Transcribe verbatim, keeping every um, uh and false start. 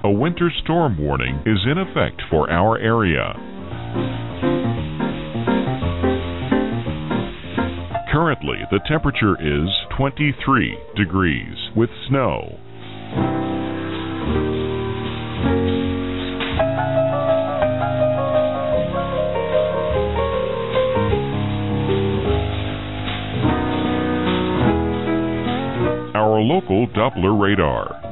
a winter storm warning is in effect for our area. Currently, the temperature is twenty-three degrees with snow. Our local Doppler radar.